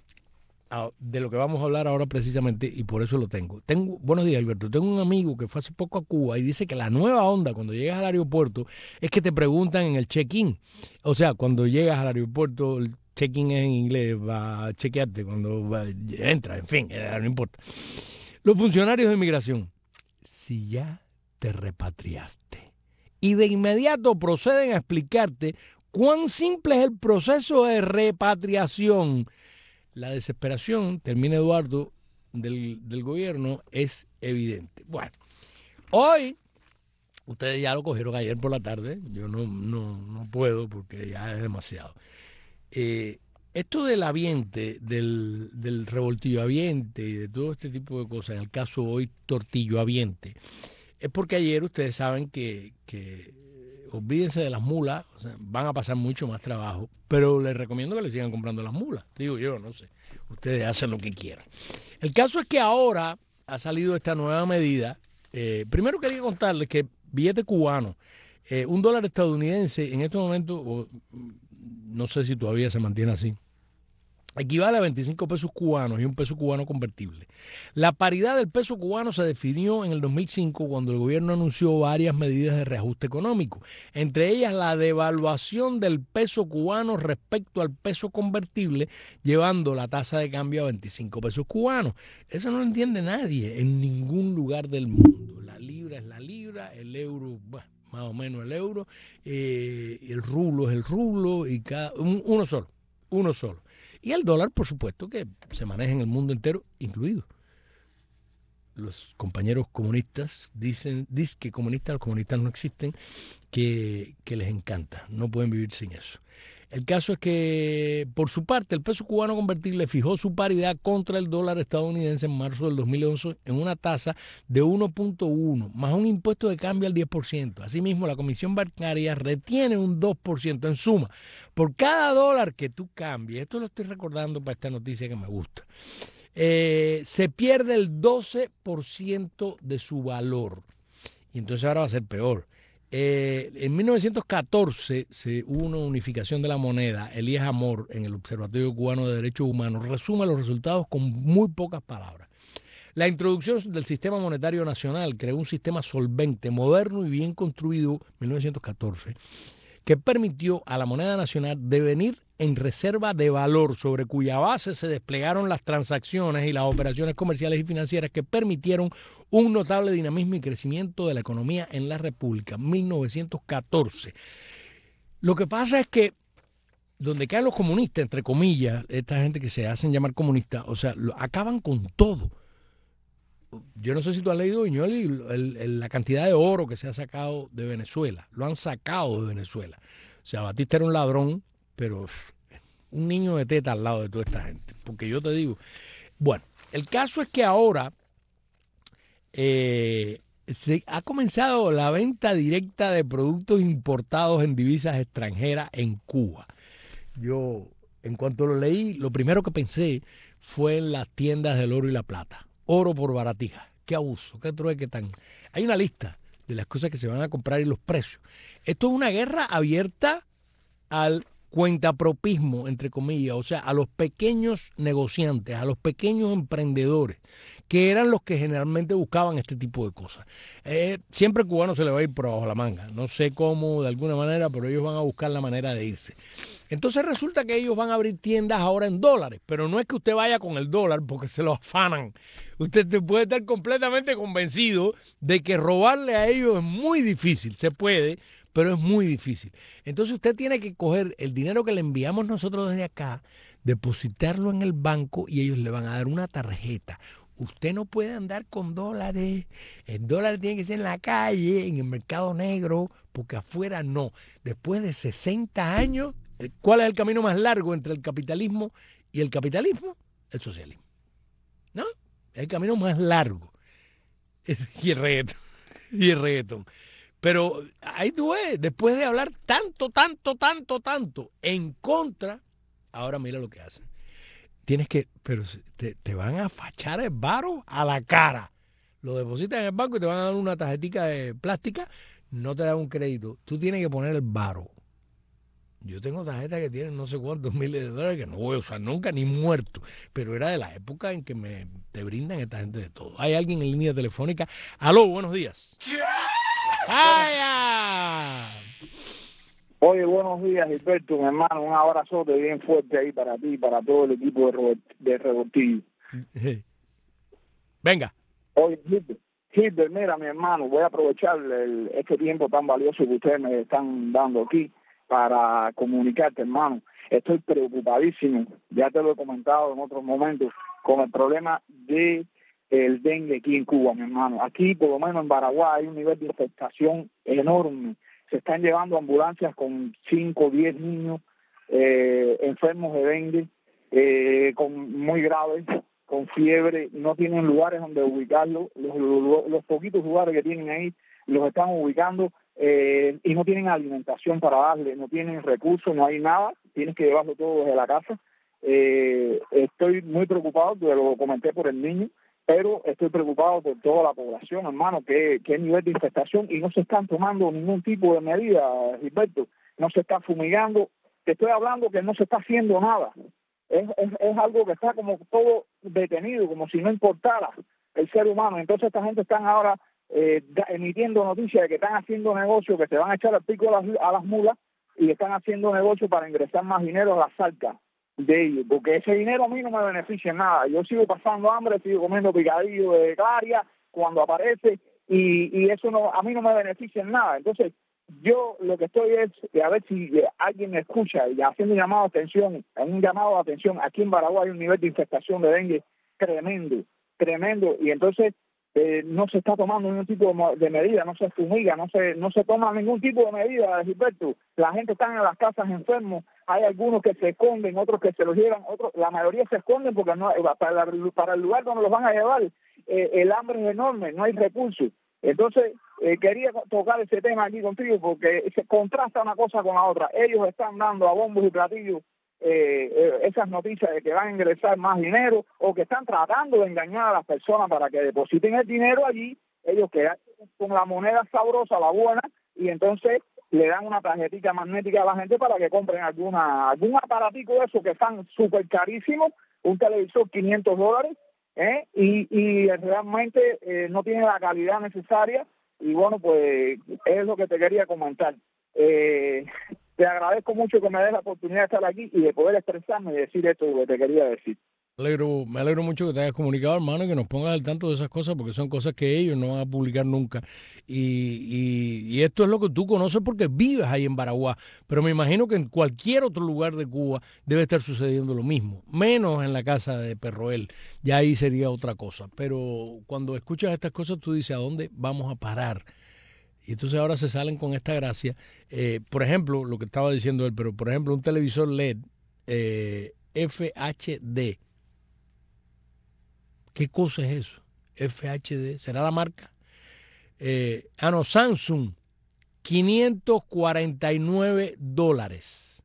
De lo que vamos a hablar ahora precisamente, y por eso lo tengo. Buenos días, Alberto. Tengo un amigo que fue hace poco a Cuba y dice que la nueva onda cuando llegas al aeropuerto es que te preguntan en el check-in. O sea, cuando llegas al aeropuerto, el check-in es en inglés, va a chequearte cuando entra, en fin, no importa. Los funcionarios de inmigración, si ya te repatriaste, y de inmediato proceden a explicarte cuán simple es el proceso de repatriación. La desesperación, termina Eduardo, del gobierno es evidente. Bueno, hoy, ustedes ya lo cogieron ayer por la tarde, yo no puedo porque ya es demasiado. Esto del aviente, del revoltillo aviente y de todo este tipo de cosas, en el caso hoy tortillo aviente, es porque ayer ustedes saben que olvídense de las mulas, o sea, van a pasar mucho más trabajo, pero les recomiendo que le sigan comprando las mulas. Digo yo, no sé, ustedes hacen lo que quieran. El caso es que ahora ha salido esta nueva medida. Primero quería contarles que billete cubano, $1 estadounidense en este momento, no sé si todavía se mantiene así, equivale a 25 pesos cubanos y un peso cubano convertible. La paridad del peso cubano se definió en el 2005 cuando el gobierno anunció varias medidas de reajuste económico, entre ellas la devaluación del peso cubano respecto al peso convertible, llevando la tasa de cambio a 25 pesos cubanos. Eso no lo entiende nadie en ningún lugar del mundo. La libra es la libra, el euro, bueno, más o menos el euro, el rublo es el rublo, y uno solo. Y el dólar, por supuesto, que se maneja en el mundo entero, incluido. Los compañeros comunistas dicen que los comunistas no existen, que les encanta, no pueden vivir sin eso. El caso es que, por su parte, el peso cubano convertible fijó su paridad contra el dólar estadounidense en marzo del 2011 en una tasa de 1.1, más un impuesto de cambio al 10%. Asimismo, la Comisión Bancaria retiene un 2%. En suma, por cada dólar que tú cambies, esto lo estoy recordando para esta noticia que me gusta, se pierde el 12% de su valor. Y entonces ahora va a ser peor. En 1914 hubo una unificación de la moneda. Elías Amor, en el Observatorio Cubano de Derechos Humanos, resume los resultados con muy pocas palabras. La introducción del sistema monetario nacional creó un sistema solvente, moderno y bien construido, 1914, que permitió a la moneda nacional devenir en reserva de valor, sobre cuya base se desplegaron las transacciones y las operaciones comerciales y financieras que permitieron un notable dinamismo y crecimiento de la economía en la República, 1914. Lo que pasa es que donde caen los comunistas, entre comillas, esta gente que se hacen llamar comunistas, o sea, acaban con todo. Yo no sé si tú has leído, Viñueli, la cantidad de oro que se ha sacado de Venezuela. Lo han sacado de Venezuela. O sea, Batista era un ladrón, pero un niño de teta al lado de toda esta gente. Porque yo te digo, bueno, el caso es que ahora se ha comenzado la venta directa de productos importados en divisas extranjeras en Cuba. Yo, en cuanto lo leí, lo primero que pensé fue en las tiendas del oro y la plata. Oro por baratija. Qué abuso, qué trueque tan... Hay una lista de las cosas que se van a comprar y los precios. Esto es una guerra abierta al cuentapropismo, entre comillas, o sea, a los pequeños negociantes, a los pequeños emprendedores, que eran los que generalmente buscaban este tipo de cosas. Siempre el cubano se le va a ir por abajo la manga. No sé cómo, de alguna manera, pero ellos van a buscar la manera de irse. Entonces resulta que ellos van a abrir tiendas ahora en dólares, pero no es que usted vaya con el dólar porque se lo afanan. Usted puede estar completamente convencido de que robarle a ellos es muy difícil. Se puede, pero es muy difícil. Entonces usted tiene que coger el dinero que le enviamos nosotros desde acá, depositarlo en el banco y ellos le van a dar una tarjeta. Usted no puede andar con dólares. El dólar tiene que ser en la calle, en el mercado negro, porque afuera no. Después de 60 años, ¿cuál es el camino más largo entre el capitalismo y el capitalismo? El socialismo. ¿No? Es el camino más largo. Y el reggaetón. Y el reggaetón. Pero ahí tú ves, después de hablar tanto en contra, ahora mira lo que hacen. Tienes que, pero te van a fachar el varo a la cara. Lo depositas en el banco y te van a dar una tarjetita de plástica, no te dan un crédito. Tú tienes que poner el varo. Yo tengo tarjetas que tienen no sé cuántos miles de dólares que no voy a usar nunca, ni muerto. Pero era de la época en que te brindan esta gente de todo. Hay alguien en línea telefónica. Aló, buenos días. ¡Vaya! Oye, buenos días, Gilberto, mi hermano. Un abrazote bien fuerte ahí para ti y para todo el equipo de Revoltillo. Venga. Oye, Gilbert, mira, mi hermano, voy a aprovechar este tiempo tan valioso que ustedes me están dando aquí para comunicarte, hermano. Estoy preocupadísimo, ya te lo he comentado en otros momentos, con el problema de el dengue aquí en Cuba, mi hermano. Aquí, por lo menos en Baraguá, hay un nivel de infestación enorme. Se están llevando ambulancias con 5 o 10 niños enfermos de dengue, muy graves, con fiebre, no tienen lugares donde ubicarlo. Los poquitos lugares que tienen ahí los están ubicando y no tienen alimentación para darle, no tienen recursos, no hay nada, tienes que llevarlo todo desde la casa. Estoy muy preocupado, te lo comenté por el niño, pero estoy preocupado por toda la población, hermano, que nivel de infestación, y no se están tomando ningún tipo de medida, Gilberto, no se está fumigando, te estoy hablando que no se está haciendo nada, es algo que está como todo detenido, como si no importara el ser humano. Entonces esta gente están ahora emitiendo noticias de que están haciendo negocios, que se van a echar el pico a las mulas, y están haciendo negocios para ingresar más dinero a las arcas de ellos, porque ese dinero a mí no me beneficia en nada. Yo sigo pasando hambre, sigo comiendo picadillo de claria cuando aparece, y eso no, a mí no me beneficia en nada. Entonces yo lo que estoy es a ver si alguien me escucha y haciendo un llamado de atención. Aquí en Baraguá hay un nivel de infestación de dengue tremendo, y entonces no se está tomando ningún tipo de medida, no se fumiga, no se toma ningún tipo de medida, Gilberto. La gente está en las casas enfermos, hay algunos que se esconden, otros que se los llevan, la mayoría se esconden porque no, para el lugar donde los van a llevar el hambre es enorme, no hay recursos. Entonces quería tocar ese tema aquí contigo porque se contrasta una cosa con la otra. Ellos están dando a bombos y platillos esas noticias de que van a ingresar más dinero, o que están tratando de engañar a las personas para que depositen el dinero allí. Ellos quedan con la moneda sabrosa, la buena, y entonces le dan una tarjetita magnética a la gente para que compren algún aparatico de eso que están súper carísimos, un televisor $500, y realmente no tiene la calidad necesaria. Y bueno, pues es lo que te quería comentar. Te agradezco mucho que me des la oportunidad de estar aquí y de poder expresarme y decir esto que te quería decir. Me alegro mucho que te hayas comunicado, hermano, y que nos pongas al tanto de esas cosas, porque son cosas que ellos no van a publicar nunca. Y esto es lo que tú conoces porque vives ahí en Baraguá. Pero me imagino que en cualquier otro lugar de Cuba debe estar sucediendo lo mismo, menos en la casa de Perroel. Ya ahí sería otra cosa. Pero cuando escuchas estas cosas, tú dices, ¿a dónde vamos a parar? Y entonces ahora se salen con esta gracia. Por ejemplo, lo que estaba diciendo él, pero por ejemplo, un televisor LED FHD. ¿Qué cosa es eso? FHD, ¿será la marca? No, Samsung, $549.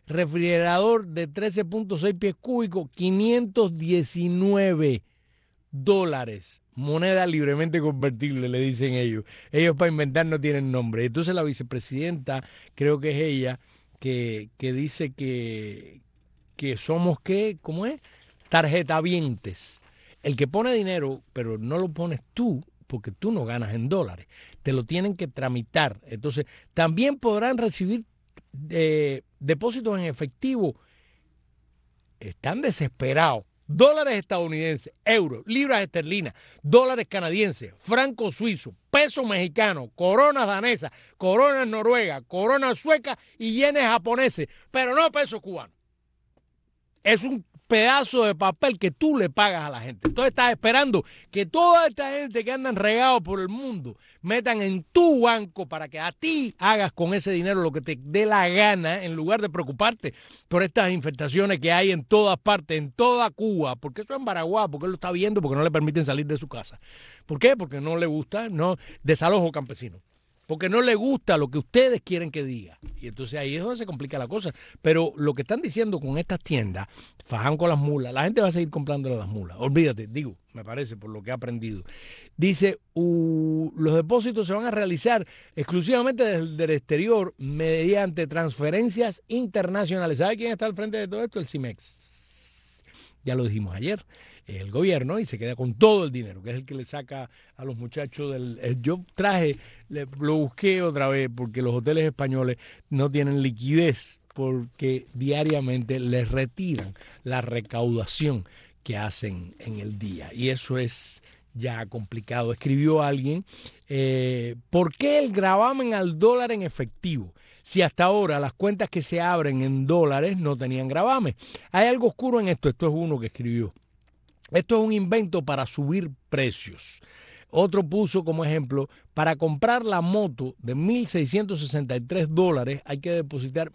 Refrigerador de 13.6 pies cúbicos, $519. dólares, moneda libremente convertible, le dicen ellos. Ellos para inventar no tienen nombre. Entonces la vicepresidenta, creo que es ella, que dice que somos, ¿qué? ¿Cómo es? Tarjetavientes. El que pone dinero, pero no lo pones tú, porque tú no ganas en dólares. Te lo tienen que tramitar. Entonces, también podrán recibir depósitos en efectivo. Están desesperados. Dólares estadounidenses, euros, libras esterlinas, dólares canadienses, francos suizos, pesos mexicanos, coronas danesas, coronas noruegas, coronas suecas y yenes japoneses, pero no pesos cubanos. Es un pedazo de papel que tú le pagas a la gente. Entonces estás esperando que toda esta gente que andan regados por el mundo metan en tu banco para que a ti hagas con ese dinero lo que te dé la gana, en lugar de preocuparte por estas infestaciones que hay en todas partes, en toda Cuba. Porque eso es en Baraguá, porque él lo está viendo, porque no le permiten salir de su casa. ¿Por qué? Porque no le gusta, no, desalojo campesino. Porque no le gusta lo que ustedes quieren que diga. Y entonces ahí es donde se complica la cosa. Pero lo que están diciendo con estas tiendas, fajan con las mulas, la gente va a seguir comprándole las mulas. Olvídate, digo, me parece, por lo que he aprendido. Dice, los depósitos se van a realizar exclusivamente del exterior mediante transferencias internacionales. ¿Sabe quién está al frente de todo esto? El CIMEX. Ya lo dijimos ayer. El gobierno, y se queda con todo el dinero, que es el que le saca a los muchachos del... Yo lo busqué otra vez, porque los hoteles españoles no tienen liquidez, porque diariamente les retiran la recaudación que hacen en el día. Y eso es ya complicado. Escribió alguien, ¿por qué el gravamen al dólar en efectivo? Si hasta ahora las cuentas que se abren en dólares no tenían gravamen. Hay algo oscuro en esto. Esto es uno que escribió. Esto es un invento para subir precios. Otro puso como ejemplo, para comprar la moto de $1,663 hay que depositar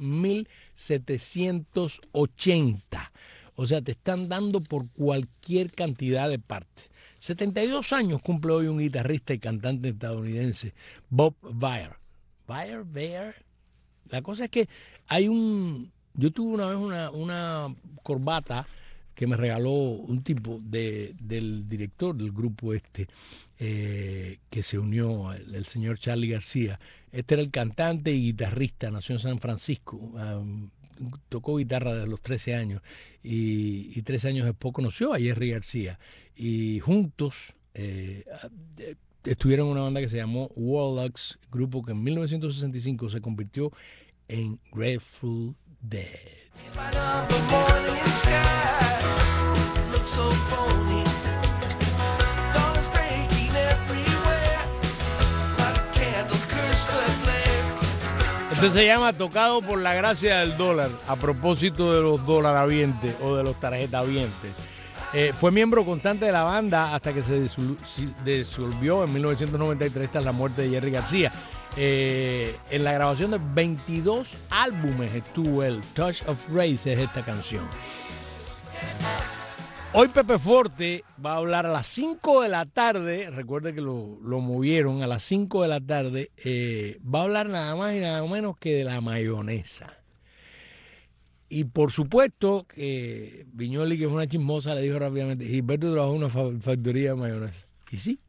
$1,780. O sea, te están dando por cualquier cantidad de parte. 72 años cumple hoy un guitarrista y cantante estadounidense, Bob Weir. Weir. La cosa es que yo tuve una vez una corbata que me regaló un tipo del director del grupo que se unió, el señor Charlie García. Este era el cantante y guitarrista, nació en San Francisco, tocó guitarra desde los 13 años y 13 años después conoció a Jerry García y juntos estuvieron en una banda que se llamó Warlocks, grupo que en 1965 se convirtió en Grateful Dead. Esto se llama Tocado por la Gracia del Dólar, a propósito de los dolaravientes o de los tarjetavientes. Fue miembro constante de la banda hasta que se disolvió en 1993 tras la muerte de Jerry García. En la grabación de 22 álbumes estuvo el Touch of Race, es esta canción. Hoy Pepe Forte va a hablar a las 5 de la tarde, recuerde que lo movieron a las 5 de la tarde, va a hablar nada más y nada menos que de la mayonesa. Y por supuesto que Viñoli, que es una chismosa, le dijo rápidamente, Gilberto trabajó en una factoría de mayonesa. Y sí,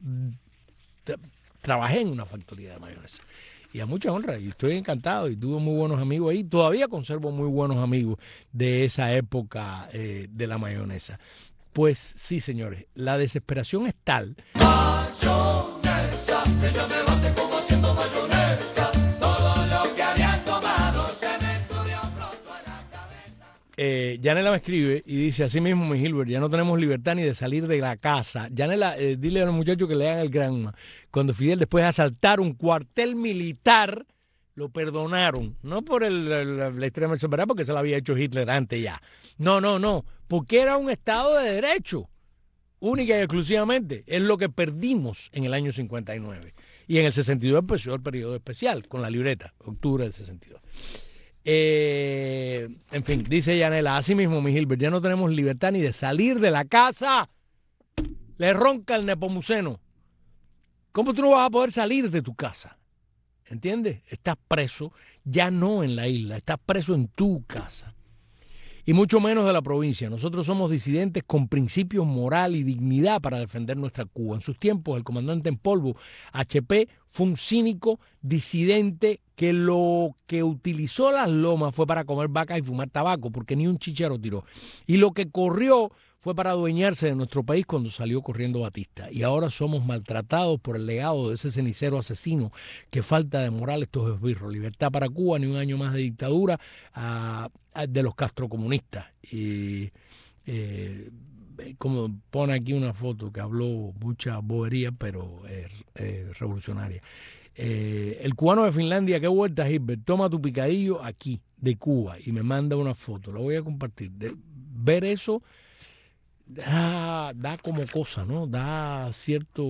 trabajé en una factoría de mayonesa. Y a mucha honra, y estoy encantado, y tuve muy buenos amigos ahí. Todavía conservo muy buenos amigos de esa época de la mayonesa. Pues sí, señores, la desesperación es tal. Mayonesa, que ya me bate como haciendo mayonesa. Todo lo que habían tomado se me subió pronto a la cabeza. Yanela me escribe y dice, así mismo, mi Gilbert, ya no tenemos libertad ni de salir de la casa. Yanela, dile a los muchachos que lean el Granma. Cuando Fidel, después de asaltar un cuartel militar, lo perdonaron. No por la extrema extrema, porque se lo había hecho Hitler antes ya. No, porque era un Estado de Derecho, única y exclusivamente. Es lo que perdimos en el año 59. Y en el 62 empezó el periodo especial, con la libreta, octubre del 62. En fin, dice Yanela, así mismo, mi Gilbert, ya no tenemos libertad ni de salir de la casa. Le ronca el Nepomuceno. ¿Cómo tú no vas a poder salir de tu casa? ¿Entiendes? Estás preso, ya no en la isla, estás preso en tu casa. y mucho menos de la provincia. Nosotros somos disidentes con principios, moral y dignidad para defender nuestra Cuba. En sus tiempos, el comandante en polvo, HP, fue un cínico disidente que lo que utilizó las lomas fue para comer vacas y fumar tabaco, porque ni un chícharo tiró. Y lo que corrió fue para adueñarse de nuestro país cuando salió corriendo Batista. Y ahora somos maltratados por el legado de ese cenicero asesino. Qué falta de moral estos esbirros. Libertad para Cuba, ni un año más de dictadura de los castrocomunistas. Y como pone aquí una foto que habló mucha bobería, pero revolucionaria. El cubano de Finlandia, qué vuelta, Gilbert, toma tu picadillo aquí, de Cuba, y me manda una foto. La voy a compartir. Ver eso da como cosa, ¿no? Da cierto...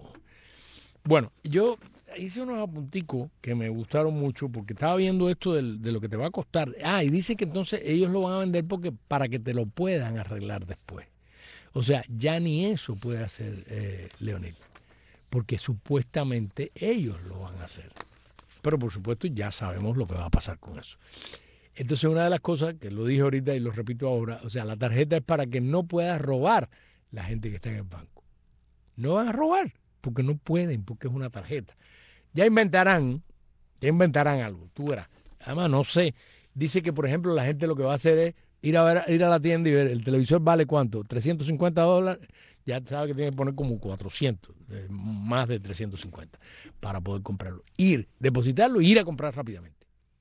Bueno, yo hice unos apunticos que me gustaron mucho porque estaba viendo esto de lo que te va a costar. Y dice que entonces ellos lo van a vender para que te lo puedan arreglar después. O sea, ya ni eso puede hacer Leonel, porque supuestamente ellos lo van a hacer. Pero por supuesto ya sabemos lo que va a pasar con eso. Entonces una de las cosas, que lo dije ahorita y lo repito ahora, o sea, la tarjeta es para que no puedas robar la gente que está en el banco. No van a robar, porque no pueden, porque es una tarjeta. Ya inventarán algo, tú verás. Además, no sé, dice que, por ejemplo, la gente lo que va a hacer es ir a la tienda y ver, el televisor vale ¿cuánto? $350, ya sabe que tiene que poner como 400, más de 350, para poder comprarlo. Depositarlo e ir a comprar rápidamente.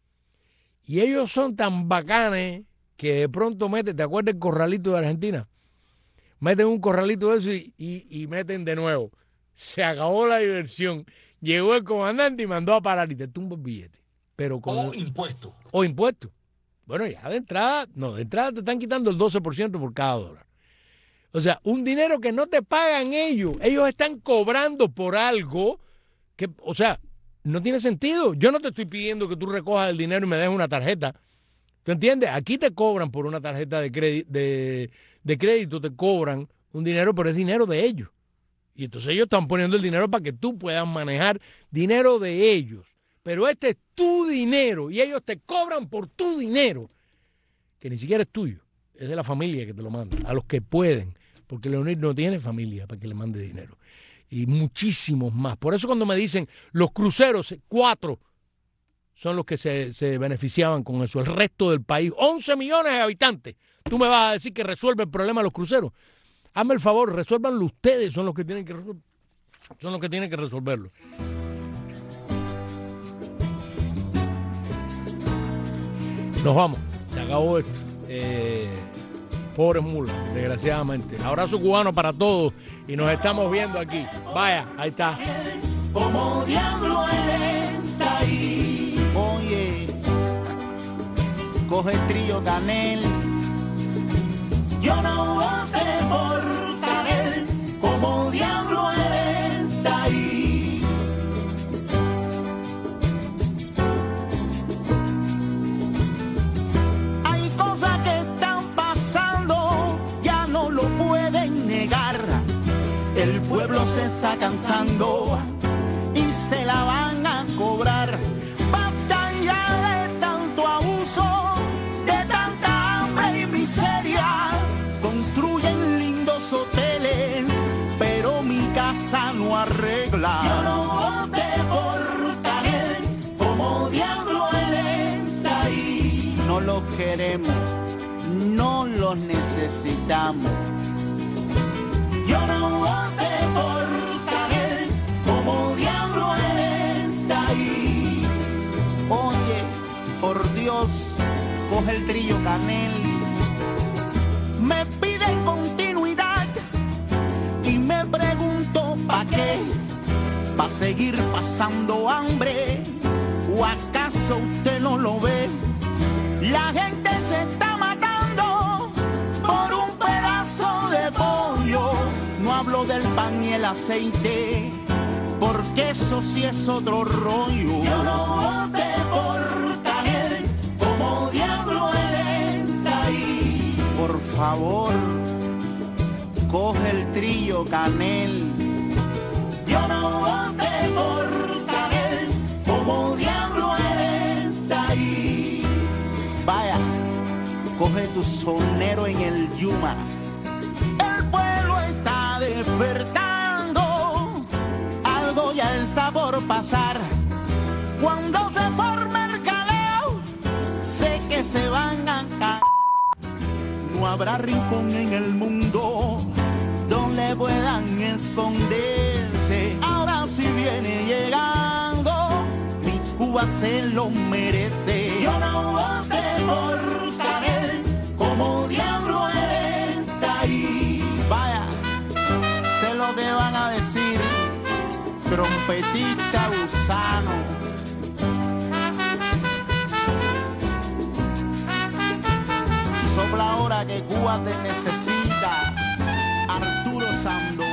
Y ellos son tan bacanes que de pronto meten, ¿te acuerdas del corralito de Argentina? Meten un corralito de eso y meten de nuevo. Se acabó la diversión. Llegó el comandante y mandó a parar y te tumba el billete. Pero con impuesto. O impuesto. Bueno, ya de entrada te están quitando el 12% por cada dólar. O sea, un dinero que no te pagan ellos. Ellos están cobrando por algo que, o sea, no tiene sentido. Yo no te estoy pidiendo que tú recojas el dinero y me dejes una tarjeta. ¿Tú entiendes? Aquí te cobran por una tarjeta de crédito, te cobran un dinero, pero es dinero de ellos. Y entonces ellos están poniendo el dinero para que tú puedas manejar dinero de ellos. Pero este es tu dinero y ellos te cobran por tu dinero, que ni siquiera es tuyo. Es de la familia que te lo manda, a los que pueden, porque Leonel no tiene familia para que le mande dinero. Y muchísimos más. Por eso cuando me dicen los cruceros, 4 son los que se beneficiaban con eso. El resto del país, 11 millones de habitantes. Tú me vas a decir que resuelve el problema de los cruceros. Hazme el favor, resuélvanlo ustedes, son los que tienen que resolverlo. Nos vamos, se acabó esto. Pobres mulas, desgraciadamente. Abrazo cubano para todos y nos estamos viendo aquí. Vaya, ahí está. Como diablo él está ahí. Oye, coge el trío Canel. Yo no voté por Canel. Como diablo él está ahí. Hay cosas que están pasando, ya no lo pueden negar. El pueblo se está cansando y se la van a cobrar. Basta ya de tanto abuso, de tanta hambre y miseria. Construyen lindos hoteles, pero mi casa no arregla. Yo no voté por Canel, como diablo él está ahí. No los queremos, no los necesitamos. Yo no voté por Canel, como diablo él está ahí. Oye, por Dios, coge el trillo Canel. Me piden continuidad y me pregunto ¿pa' qué? ¿Pa' seguir pasando hambre? ¿O acaso usted no lo ve? La gente se está matando por un pedazo de pollo. No hablo del pan y el aceite, porque eso sí es otro rollo. Yo no voté por Canel, como diablo él está ahí. Por favor, coge el trillo Canel. Yo no voté por Canel, como diablo él está ahí. Vaya, coge tu tu sonero en el Yuma. El pueblo está despertando, algo ya está por pasar. Cuando se forme el caleo, sé que se van a caer. No habrá rincón en el mundo donde puedan esconderse. Ahora sí viene llegando, mi Cuba se lo merece. Yo no voté por Canel, como diablo él está ahí. Vaya, sé lo que van a decir, trompetista gusano. Sopla ahora que Cuba te necesita, Arturo Sandoval.